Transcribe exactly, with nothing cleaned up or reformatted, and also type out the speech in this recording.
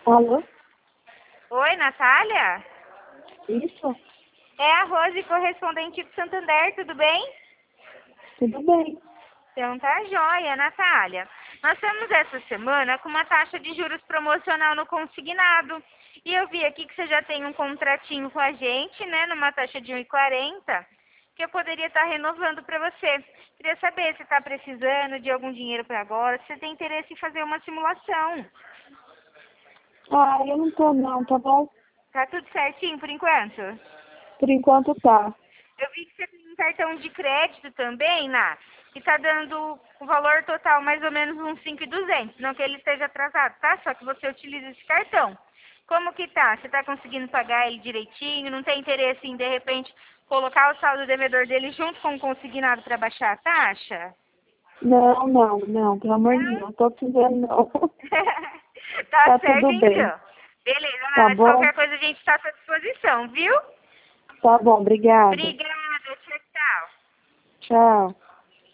Alô? Oi, Natália? Isso? É a Rose, correspondente do Santander, tudo bem? Tudo bem. Então tá joia, Natália. Nós estamos essa semana com uma taxa de juros promocional no consignado. E eu vi aqui que você já tem um contratinho com a gente, né, numa taxa de um e quarenta, que eu poderia estar renovando para você. Queria saber se está precisando de algum dinheiro para agora, se você tem interesse em fazer uma simulação. Ah, eu não tô não, tá bom? Tá tudo certinho por enquanto? Por enquanto tá. Eu vi que você tem um cartão de crédito também, Nath, que tá dando o valor total mais ou menos uns cinco mil e duzentos. Não que ele esteja atrasado, tá? Só que você utiliza esse cartão. Como que tá? Você tá conseguindo pagar ele direitinho? Não tem interesse em, de repente, colocar o saldo devedor dele junto com o consignado para baixar a taxa? Não, não, não, pelo amor de Deus, Não? não tô precisando não. Tá Tá certo, tudo bem. então. Beleza, Tá Nath. bom? Qualquer coisa a gente está à sua disposição, viu? Tá bom, obrigada. Obrigada. Tchau, tchau. Tchau.